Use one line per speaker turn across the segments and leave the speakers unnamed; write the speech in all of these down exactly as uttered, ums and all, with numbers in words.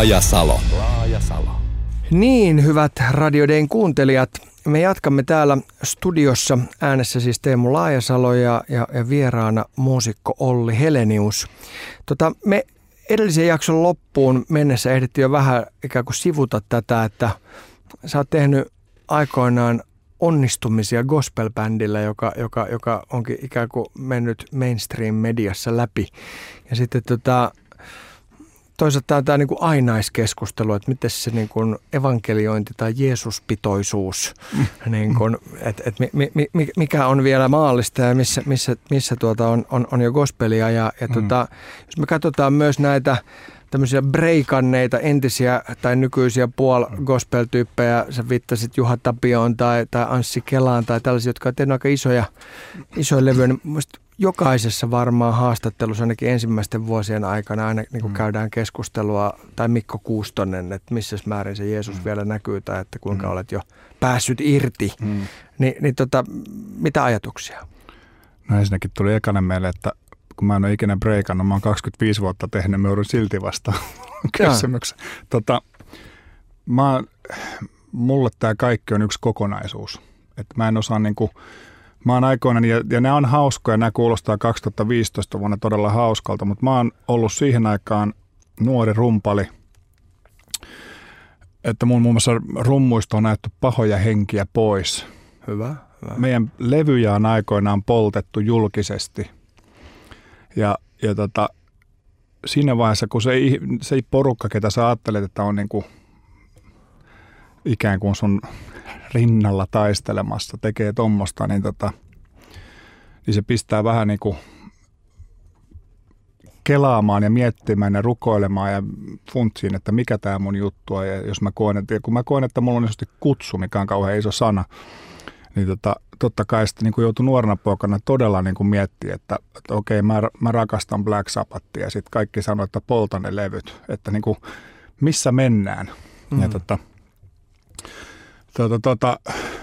Laajasalo. Laajasalo.
Niin, hyvät Radio Dayn kuuntelijat, me jatkamme täällä studiossa, äänessä siis Teemu Laajasalo ja, ja, ja vieraana muusikko Olli Helenius. Tota, me edellisen jakson loppuun mennessä ehdittiin jo vähän ikään kuin sivuta tätä, että sä oot tehnyt aikoinaan onnistumisia gospel-bändillä, joka, joka, joka onkin ikään kuin mennyt mainstream-mediassa läpi. Ja sitten tota, toisaalta tämä, tämä niin kuin ainaiskeskustelu, että miten se niin kuin evankeliointi tai Jeesuspitoisuus, mm. niin kuin, että, että mi, mi, mikä on vielä maallista ja missä, missä, missä tuota on, on, on jo gospelia. Ja, ja mm. tota, jos me katsotaan myös näitä tämmöisiä breikanneita entisiä tai nykyisiä puol-gospel-tyyppejä, sä viittasit Juha Tapioon tai, tai Anssi Kelaan tai tällaisia, jotka on tehnyt aika isoja, isoja levyjä, niin jokaisessa varmaan haastattelussa ainakin ensimmäisten vuosien aikana aina niin kuin mm. käydään keskustelua, tai Mikko Kuustonen, että missä määrin se Jeesus mm. vielä näkyy, tai että kuinka mm. olet jo päässyt irti. Mm. Ni, niin tota, mitä ajatuksia?
No ensinnäkin tuli ekana meille, että kun mä en ole ikinä breikannut, mä oon kaksikymmentäviisi vuotta tehnyt, mä joudun silti vastaan kysymyksen. Tota, mä, mulle tämä kaikki on yksi kokonaisuus. Että mä en osaa niinku, mä oon aikoinaan, ja, ja nämä on hauskoja, nämä kuulostaa kaksituhattaviisitoista vuonna todella hauskalta, mutta mä oon ollut siihen aikaan nuori rumpali, että mun muun muassa rummuista on näytetty pahoja henkiä pois.
Hyvä, hyvä.
Meidän levyjä on aikoinaan poltettu julkisesti. Ja, ja tota, siinä vaiheessa, kun se ei, se ei porukka, ketä sä ajattelet, että on niinku ikään kuin sun rinnalla taistelemassa, tekee tommosta, niin, tota, niin se pistää vähän niinku kelaamaan ja miettimään ja rukoilemaan ja funtsiin, että mikä tämä mun juttu on. Ja jos mä koen, että, kun mä koen, että mulla on niin kutsu, mikä on kauhean iso sana, niin tota, totta kai sitten niin joutui nuorena poikana todella niin miettimään, että, että okei, mä, mä rakastan Black Sabbathia ja sitten kaikki sanoo, että polta ne levyt, että niin kuin, missä mennään. Mm. Ja tota, tota, tota,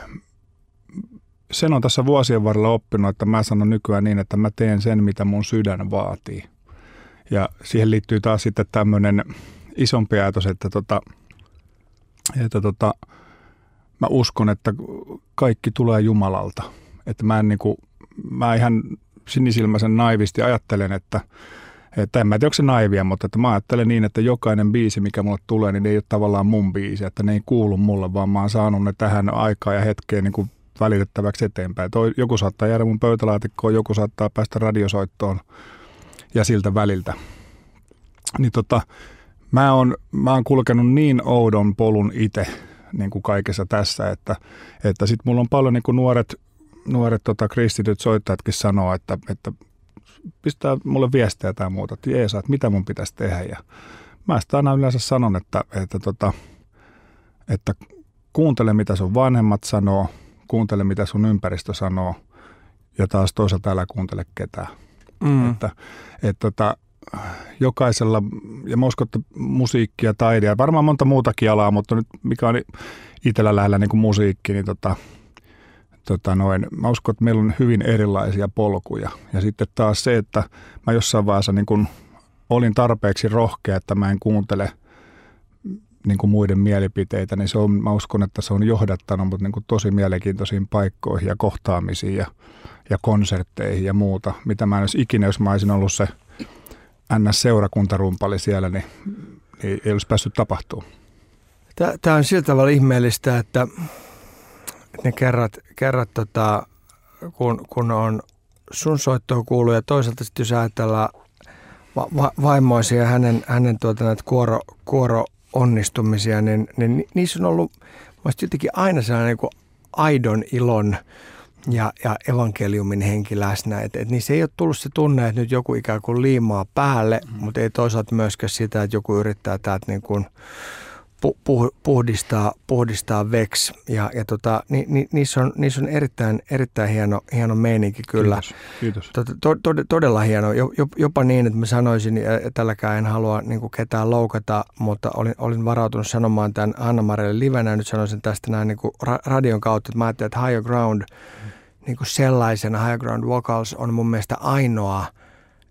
sen on tässä vuosien varrella oppinut, että mä sanon nykyään niin, että mä teen sen, mitä mun sydän vaatii. Ja siihen liittyy taas sitten tämmöinen isompi ajatus, että, tota, että tota, mä uskon, että kaikki tulee Jumalalta. Että mä, en niin kuin, mä ihan sinisilmäisen naivisti ajattelen, että, että en mä tiedä, onko se naivia, mutta että mä ajattelen niin, että jokainen biisi, mikä mulle tulee, niin ne ei ole tavallaan mun biisi, että ne ei kuulu mulle, vaan mä oon saanut ne tähän aikaan ja hetkeen niin kuin välitettäväksi eteenpäin. Toi, joku saattaa jäädä mun pöytälaatikkoon, joku saattaa päästä radiosoittoon ja siltä väliltä. Niin tota, mä oon, mä oon kulkenut niin oudon polun itse, niin kuin kaikessa tässä, että, että sitten mulla on paljon niin kuin nuoret, nuoret tota, kristityt soittajatkin sanoo, että, että pistää mulle viestejä tai muuta, että Jeesa, että mitä mun pitäisi tehdä. Ja mä sitä aina yleensä sanon, että, että, tota, että kuuntele mitä sun vanhemmat sanoo, kuuntele mitä sun ympäristö sanoo ja taas toisaalta älä kuuntele ketään. Mm. Että, että tota, jokaisella, ja mä uskon, että musiikki ja taide, ja varmaan monta muutakin alaa, mutta nyt mikä on itsellä lähellä niin kuin musiikki, niin tota, tota noin, mä uskon, että meillä on hyvin erilaisia polkuja. Ja sitten taas se, että mä jossain vaiheessa niin kuin olin tarpeeksi rohkea, että mä en kuuntele niin kuin muiden mielipiteitä, niin se on, mä uskon, että se on johdattanut mut niin kuin tosi mielenkiintoisiin paikkoihin ja kohtaamisiin ja, ja konsertteihin ja muuta, mitä mä en olisi ikinä, jos mä olisin ollut se N S-seurakuntarumpali siellä, niin, niin ei olisi päässyt tapahtumaan.
Tämä on sillä tavalla ihmeellistä, että ne kerrat, kerrat tota, kun, kun on sun soittoon kuuluu ja toisaalta sitten jos ajatellaan va- va- vaimoisia ja hänen, hänen tuota, näitä kuoro, kuoro-onnistumisia, niin, niin niissä on ollut jotenkin aina sellainen niin kuin aidon ilon ja, ja evankeliumin henki läsnä. Että et niissä ei ole tullut se tunne, että nyt joku ikään kuin liimaa päälle, mm. mutta ei toisaalta myöskään sitä, että joku yrittää täältä niin kuin pu- puhdistaa, puhdistaa veksi. Ja, ja tota, ni, ni, niissä, on, niissä on erittäin, erittäin hieno, hieno meininki kyllä.
Kiitos. Kiitos.
To, to, to, todella hieno. Jopa niin, että mä sanoisin, että tälläkään en halua niin kuin ketään loukata, mutta olin, olin varautunut sanomaan tämän Anna-Marjalle livenä ja nyt sanoisin tästä näin niin kuin radion kautta, että mä ajattelin, että Higher Ground niin kuin sellaisena, Higher Ground Vocals on mun mielestä ainoa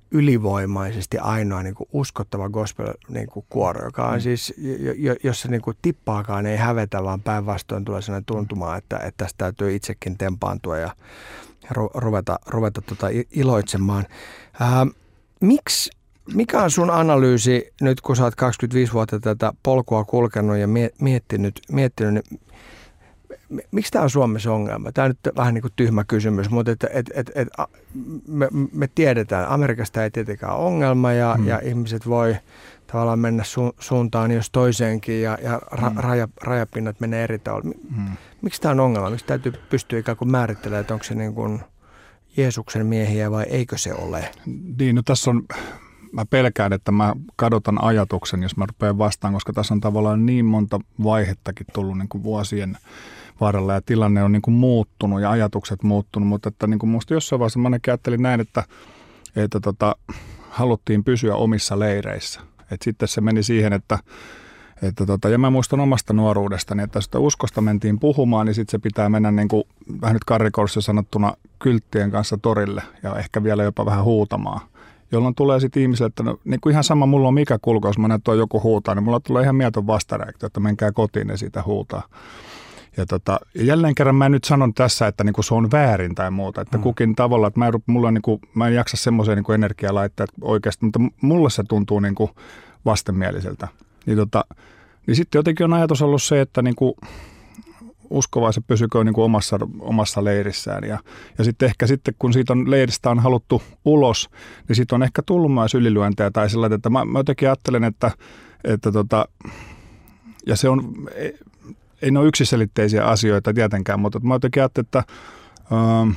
ylivoimaisesti ainoa niin kuin uskottava gospel-kuoro, niin kuin joka on mm. siis, jo, jossa niin kuin tippaakaan ei hävetä, vaan päinvastoin tulee sellainen tuntuma, että, että tästä täytyy itsekin tempaantua ja ru, ruveta, ruveta tota iloitsemaan. Ää, miksi, mikä on sun analyysi nyt, kun sä oot kaksikymmentäviisi vuotta tätä polkua kulkenut ja miettinyt, miettinyt niin miksi tämä on Suomessa ongelma? Tämä on nyt vähän niin kuin tyhmä kysymys, mutta et, et, et, et, me, me tiedetään, Amerikasta ei tietenkään ole ongelma ja, hmm. ja ihmiset voi tavallaan mennä su, suuntaan jos toiseenkin ja, ja ra, hmm. raja, rajapinnat menee eri tavalla. Hmm. Miksi tämä on ongelma? Miksi täytyy pystyä ikään kuin määrittelemään, että onko se niin kuin Jeesuksen miehiä vai eikö se ole?
Niin, no tässä on, mä pelkään, että mä kadotan ajatuksen, jos mä rupean vastaan, koska tässä on tavallaan niin monta vaihettakin tullut niin kuin vuosien varrella ja tilanne on niin kuin muuttunut ja ajatukset muuttunut, mutta että niin kuin musta jossain vaiheessa mä ainakin ajattelin näin, että, että tota, haluttiin pysyä omissa leireissä. Et sitten se meni siihen, että, että tota, ja mä muistan omasta nuoruudestani, että sitä uskosta mentiin puhumaan, niin sitten se pitää mennä niin kuin, vähän nyt karrikoulussa sanottuna kylttien kanssa torille ja ehkä vielä jopa vähän huutamaan. Jolloin tulee sitten ihmisille, että no, niin kuin ihan sama mulla on mikä kulku, jos mä näen, että joku huutaa, niin mulla tulee ihan mieton vastareaktio, että menkää kotiin ja siitä huutaa. Ja, tota, ja jälleen kerran mä en nyt sanon tässä, että niinku se on väärin tai muuta, että mm. kukin tavalla, että mä en, mulla niinku, mä en jaksa semmoisia niinku energialaitteita oikeasti, mutta mulle se tuntuu niinku vastenmieliseltä. Niin, tota, niin sitten jotenkin on ajatus ollut se, että niinku uskovaiset pysyköön niinku omassa, omassa leirissään ja, ja sitten ehkä sitten kun siitä on leiristä on haluttu ulos, niin sitten on ehkä tullut myös ylilyöntejä tai sellainen, että mä, mä jotenkin ajattelen, että, että tota, ja se on... Ei ne ole yksiselitteisiä asioita tietenkään, mutta mä jotenkin ajattelin, että äh,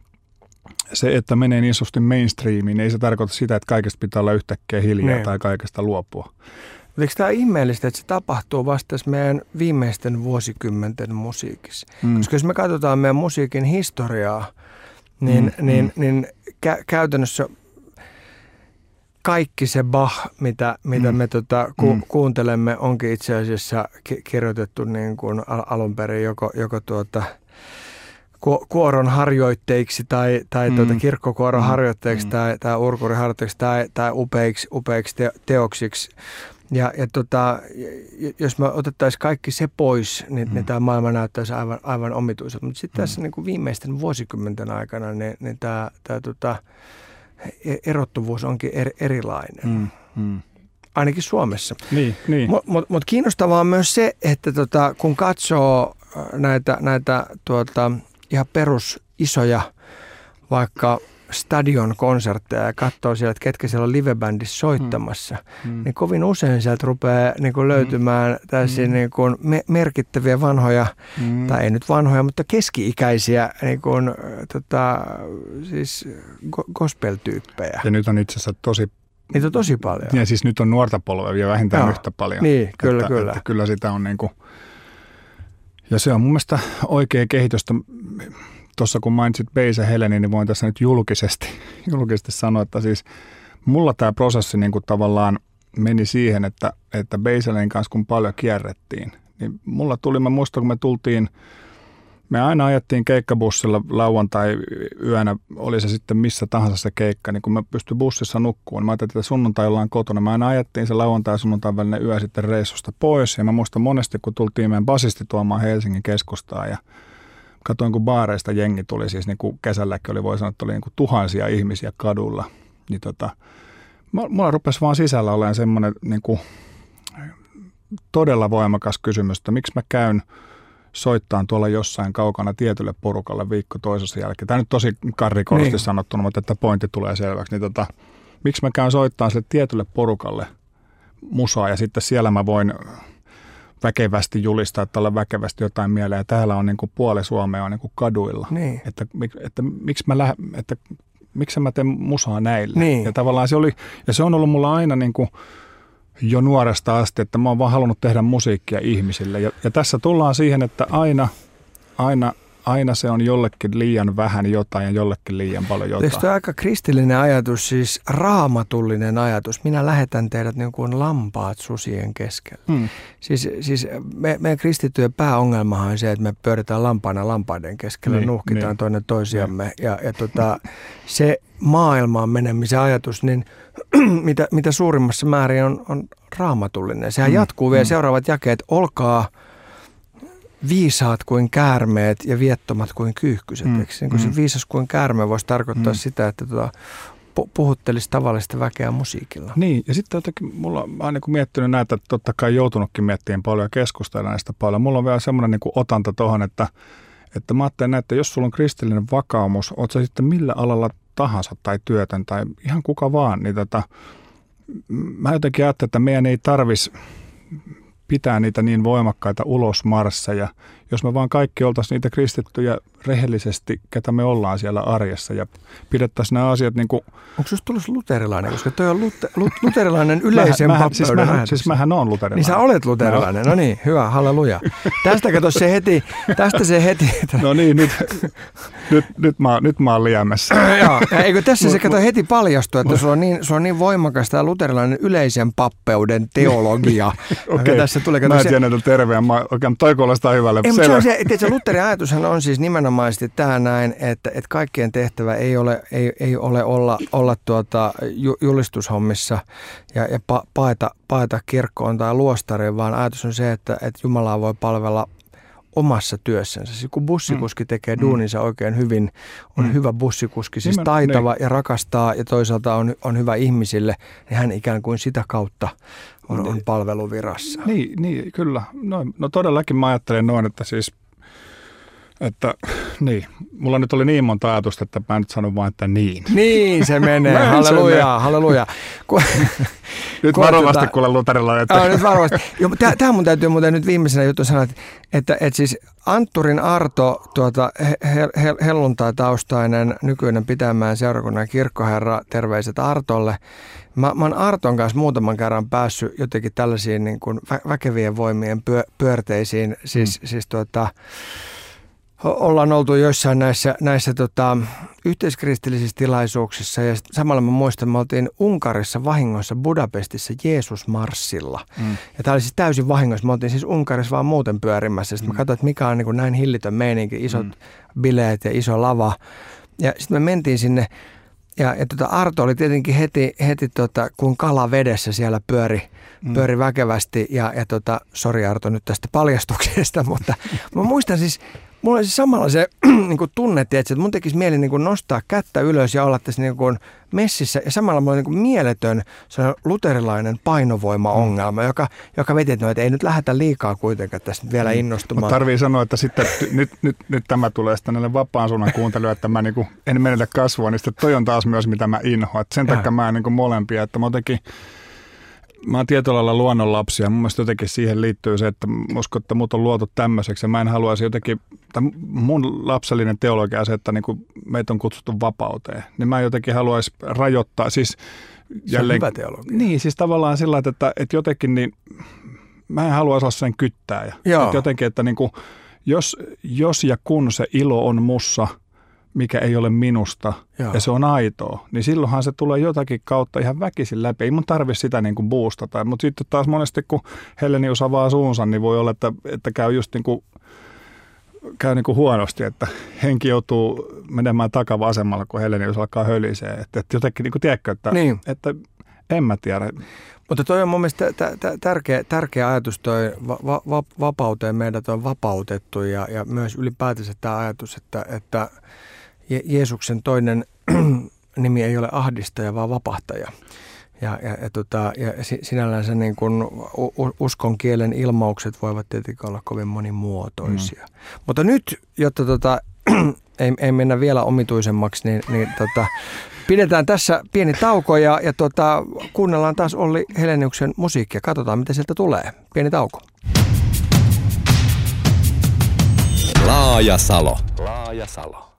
se, että menee niin sanotusti mainstreamiin, ei se tarkoita sitä, että kaikesta pitää olla yhtäkkiä hiljaa ne. Tai kaikesta luopua.
Eikö tämä ihmeellistä, että se tapahtuu vasta meidän viimeisten vuosikymmenten musiikissa? Mm. Koska jos me katsotaan meidän musiikin historiaa, niin, mm, niin, mm. niin kä- käytännössä kaikki se Bach, mitä, mitä mm. me tota, ku, mm. kuuntelemme, onkin itse asiassa ki- kirjoitettu niin kuin al- alun perin joko, joko tuota, ku- kuoron harjoitteiksi tai, tai mm. tuota, kirkkokuoron mm. harjoitteiksi mm. tai, tai urkuriharjoitteiksi tai, tai upeiksi, upeiksi te- teoksiksi. Ja, ja tota, jos me otettaisiin kaikki se pois, niin, mm. niin tämä maailma näyttäisi aivan, aivan omituiselta. Mutta sitten mm. tässä niin kuin viimeisten vuosikymmenten aikana niin, niin tämä, tämä tota, erottuvuus onkin er, erilainen. Mm, mm. Ainakin Suomessa.
Niin, niin.
Mutta mut, mut kiinnostavaa on myös se, että tota, kun katsoo näitä, näitä tuota, ihan perus isoja vaikka stadion konsertteja ja katsoo siellä, että ketkä siellä on livebändissä soittamassa, mm. niin kovin usein sieltä rupeaa niin kuin löytymään mm. tällaisia niin kuin me- merkittäviä vanhoja, mm. tai ei nyt vanhoja, mutta keski-ikäisiä niin kuin, tota, siis go- gospel-tyyppejä.
Ja nyt on itse asiassa tosi...
Niitä on tosi paljon.
Ja siis nyt on nuorta polvea vähintään Joo. yhtä paljon.
Niin, kyllä,
että,
kyllä.
Että kyllä sitä on niin kuin... Ja se on mun mielestä oikea kehitystä. Tuossa kun mainitsit Beis ja Heleni, niin voin tässä nyt julkisesti, julkisesti sanoa, että siis mulla tämä prosessi niin kuin tavallaan meni siihen, että, että Beis ja Helenin kanssa kun paljon kierrettiin, niin mulla tuli, mä muistan kun me tultiin, me aina ajettiin keikkabussilla lauantai-yönä, oli se sitten missä tahansa se keikka, niin kun me pystyi bussissa nukkumaan, mä ajattelin, että sunnuntai ollaan kotona, me aina ajettiin se lauantai- ja sunnuntain välinen yö sitten reissusta pois, ja mä muistan monesti, kun tultiin meidän basisti tuomaan Helsingin keskustaan, ja katoin, kun baareista jengi tuli, siis niin kuin kesälläkin oli, voi sanoa, että oli niin kuin tuhansia ihmisiä kadulla. Niin tota, mulla rupesi vaan sisällä olemaan semmoinen niin kuin todella voimakas kysymys, että miksi mä käyn soittaan tuolla jossain kaukana tietylle porukalle viikko toisessa jälkeen. Tämä nyt tosi karrikoidusti niin sanottuna, mutta että pointti tulee selväksi. Niin tota, miksi mä käyn soittaan sille tietylle porukalle musaa ja sitten siellä mä voin väkevästi julistaa, että olla väkevästi jotain mieleen. Ja täällä on niin kuin puoli Suomea on niin kuin kaduilla.
Niin. Että,
että, että, miksi mä lähden, että miksi mä teen musaa näille.
Niin.
Ja tavallaan se oli, ja se on ollut mulla aina niin kuin jo nuoresta asti, että mä oon vaan halunnut tehdä musiikkia ihmisille. Ja, ja tässä tullaan siihen, että aina, aina aina se on jollekin liian vähän jotain ja jollekin liian paljon jotain.
Eikö tuo aika kristillinen ajatus, siis raamatullinen ajatus? Minä lähetän teidät niin kuin lampaat susien keskellä. Hmm. Siis, siis me, meidän kristittyjen pääongelmahan on se, että me pyöritään lampaana lampaiden keskellä, niin, nuhkitaan niin. toinen toisiamme. Niin. Ja, ja tota, se maailmaan menemisen ajatus, niin mitä, mitä suurimmassa määrin on, on raamatullinen. Sehän hmm. jatkuu vielä hmm. seuraavat jakeet. Olkaa viisaat kuin käärmeet ja viettomat kuin kyyhkyset. Mm, niin mm. Se viisas kuin käärme voisi tarkoittaa mm. sitä, että tuota, puhuttelisi tavallista väkeä musiikilla.
Niin, ja sitten jotenkin mulla on niin miettinyt näitä, että totta kai joutunutkin miettimään paljon ja keskustella näistä paljon. Mulla on vielä semmoinen niin otanta tuohon, että, että mä ajattelen, että jos sulla on kristillinen vakaumus, oot sä sitten millä alalla tahansa tai työtön tai ihan kuka vaan, niin tota, mä jotenkin ajattelen, että meidän ei tarvitsisi pitää niitä niin voimakkaita ulosmarsseja, jos me vaan kaikki oltaisiin niitä kristittyjä rehellisesti, ketä me ollaan siellä arjessa ja pidettäisiin nämä asiat niin kuin...
Onko sinusta tullut luterilainen, koska toi on lute, luterilainen yleisen
mähän,
pappeuden
siis mähän, siis mähän on luterilainen.
Niin sä olet luterilainen, no, no niin, hyvä, halleluja. Tästä kato se heti, tästä se heti...
No niin, nyt, nyt, nyt, mä, nyt mä oon liämässä.
Joo, eikö tässä se kato heti paljastua, että sulla on niin, sulla on niin voimakas tämä luterilainen yleisen pappeuden teologia.
Okei, tässä tulee, mä en tiedä näitä terveä, mä oikein toi kuulostaa hyvälle.
Ei, mutta se on se, että Lutherin ajatushan on siis nimenomaisesti tämä näin, että, että kaikkien tehtävä ei ole, ei, ei ole olla, olla tuota julistushommissa ja, ja pa, paeta, paeta kirkkoon tai luostariin, vaan ajatus on se, että, että Jumalaa voi palvella omassa työssänsä. Siis kun bussikuski tekee duuninsa oikein hyvin, on mm. hyvä bussikuski, siis taitava ja rakastaa ja toisaalta on, on hyvä ihmisille, niin hän ikään kuin sitä kautta on, on palveluvirassa.
Niin, niin kyllä. No, no todellakin mä ajattelen noin, että siis Että niin, mulla nyt oli niin monta ajatusta, että mä nyt sanon vaan, että niin.
Niin se menee, halleluja, halleluja.
Nyt varovasti kuule luterilainen. Että...
Oh, nyt varovasti. Tähän mun täytyy muuten nyt viimeisenä juttu sanoa, että, että, että siis Antturin Arto, tuota, he, he, helluntai-taustainen nykyinen Pitäjänmäen seurakunnan kirkkoherra, terveiset Artolle. Mä, mä oon Arton kanssa muutaman kerran päässyt jotenkin tällaisiin niin kuin vä- väkevien voimien pyö, pyörteisiin, siis, mm. siis tuota... Ollaan oltu joissain näissä, näissä tota, yhteiskristillisissä tilaisuuksissa ja samalla mä muistan, me oltiin Unkarissa vahingossa Budapestissa Jeesus-marssilla. Mm. Ja tämä oli siis täysin vahingossa. Me oltiin siis Unkarissa vaan muuten pyörimässä. Sitten mm. mä katsoin, että mikä on niin kuin näin hillitön meininki, isot mm. bileet ja iso lava. Ja sitten me mentiin sinne ja, ja tota Arto oli tietenkin heti, heti tota, kun kala vedessä siellä pyöri, mm. pyöri väkevästi. Ja, ja tota, sori Arto nyt tästä paljastuksesta, mutta mä muistan siis... Mulla oli siis samalla se niin kuin tunne, että mun tekisi mieli niin kuin nostaa kättä ylös ja olla tässä niin kuin messissä. Ja samalla mulla oli niin kuin mieletön luterilainen painovoima-ongelma, joka, joka veti, että, no, että ei nyt lähdetä liikaa kuitenkaan tästä vielä innostumaan.
Mutta tarvii sanoa, että sitten nyt, nyt, nyt tämä tulee sitten näille vapaan suunnan kuuntelijoille, että mä niin kuin en menetä kasvua, niin sitten toi on taas myös mitä mä inhoan. Sen takia mä en niin kuin molempia, että mä jotenkin... Mä oon tietyllä lailla luonnonlapsi ja mun mielestä jotenkin siihen liittyy se, että uskon, että mut on luotu tämmöiseksi ja mä en haluaisi jotenkin, mun lapsellinen teologia se, että niinku meitä on kutsuttu vapauteen, niin mä jotenkin haluaisin rajoittaa, siis
jälleen, se on hyvä teologia.
Niin, siis tavallaan sillä tavalla, että, että jotenkin niin, mä en haluaisi olla sen kyttääjä. Että jotenkin, että niinku, jos, jos ja kun se ilo on mussa, mikä ei ole minusta, Joo. ja se on aitoa, niin silloinhan se tulee jotakin kautta ihan väkisin läpi. Ei mun tarvitse sitä niin kuin boostata, mutta sitten taas monesti, kun Hellenius avaa suunsa, niin voi olla, että, että käy just niin kuin, käy niin kuin huonosti, että henki joutuu menemään takavasemmalla, kun Hellenius alkaa hölisee. Että, että jotenkin, niin kuin tiedätkö, että, niin. että en mä tiedä.
Mutta toi on mun mielestä tärkeä, tärkeä ajatus, toi va- va- vapauteen meidät on vapautettu ja, ja myös ylipäätänsä tämä ajatus, että, että Je- Jeesuksen toinen nimi ei ole ahdistaja, vaan vapahtaja. Ja, ja, ja, tota, ja sinällään se niin kun uskon kielen ilmaukset voivat tietenkin olla kovin monimuotoisia. Mm. Mutta nyt, jotta tota, ei, ei mennä vielä omituisemmaksi, niin, niin tota, pidetään tässä pieni tauko ja, ja tota, kuunnellaan taas Olli Heleniuksen musiikkia. Katsotaan, mitä sieltä tulee. Pieni tauko.
Laajasalo. Laajasalo.